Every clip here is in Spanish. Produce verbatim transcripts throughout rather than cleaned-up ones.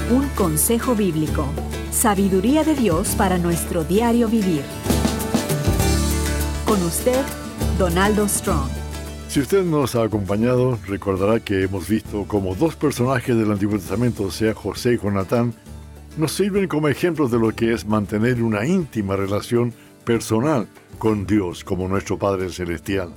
Un consejo bíblico. Sabiduría de Dios para nuestro diario vivir. Con usted, Donaldo Strong. Si usted nos ha acompañado, recordará que hemos visto cómo dos personajes del Antiguo Testamento, o sea, José y Jonatán, nos sirven como ejemplos de lo que es mantener una íntima relación personal con Dios como nuestro Padre Celestial.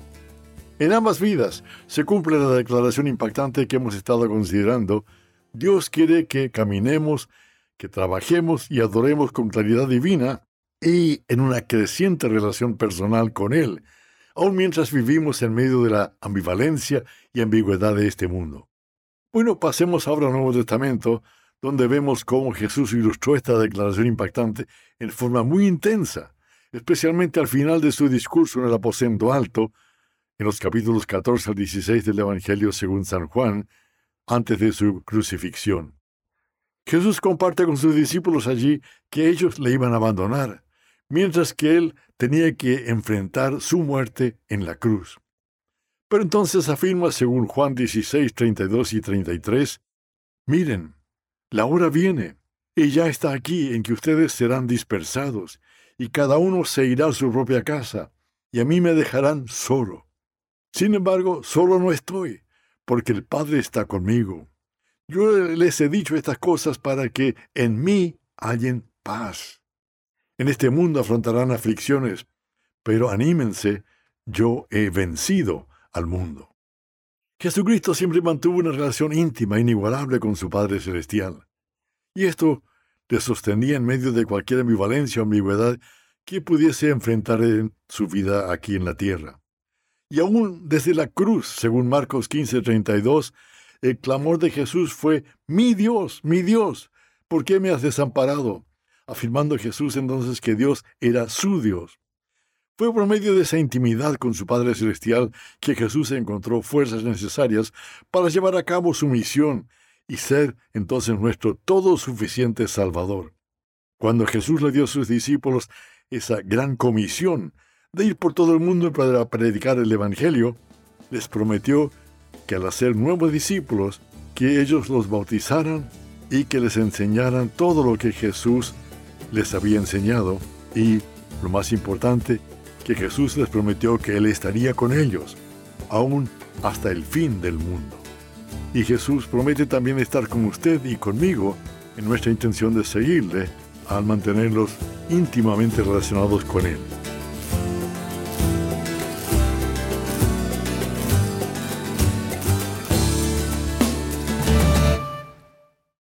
En ambas vidas se cumple la declaración impactante que hemos estado considerando. Dios quiere que caminemos, que trabajemos y adoremos con claridad divina y en una creciente relación personal con Él, aun mientras vivimos en medio de la ambivalencia y ambigüedad de este mundo. Bueno, pasemos ahora al Nuevo Testamento, donde vemos cómo Jesús ilustró esta declaración impactante en forma muy intensa, especialmente al final de su discurso en el aposento alto, en los capítulos catorce al dieciséis del Evangelio según San Juan, antes de su crucifixión. Jesús comparte con sus discípulos allí que ellos le iban a abandonar, mientras que Él tenía que enfrentar su muerte en la cruz. Pero entonces afirma, según Juan dieciséis, treinta y dos y treinta y tres, «Miren, la hora viene, y ya está aquí, en que ustedes serán dispersados, y cada uno se irá a su propia casa, y a mí me dejarán solo. Sin embargo, solo no estoy, porque el Padre está conmigo. Yo les he dicho estas cosas para que en mí hallen paz. En este mundo afrontarán aflicciones, pero anímense, yo he vencido al mundo». Jesucristo siempre mantuvo una relación íntima e inigualable con su Padre Celestial, y esto le sostenía en medio de cualquier ambivalencia o ambigüedad que pudiese enfrentar en su vida aquí en la tierra. Y aún desde la cruz, según Marcos quince, treinta y dos, el clamor de Jesús fue: «Mi Dios, mi Dios, ¿por qué me has desamparado?», afirmando Jesús entonces que Dios era su Dios. Fue por medio de esa intimidad con su Padre Celestial que Jesús encontró fuerzas necesarias para llevar a cabo su misión y ser entonces nuestro todo suficiente Salvador. Cuando Jesús le dio a sus discípulos esa gran comisión de ir por todo el mundo para predicar el Evangelio, les prometió que al hacer nuevos discípulos, que ellos los bautizaran y que les enseñaran todo lo que Jesús les había enseñado, y, lo más importante, que Jesús les prometió que Él estaría con ellos, aún hasta el fin del mundo. Y Jesús promete también estar con usted y conmigo en nuestra intención de seguirle al mantenerlos íntimamente relacionados con Él.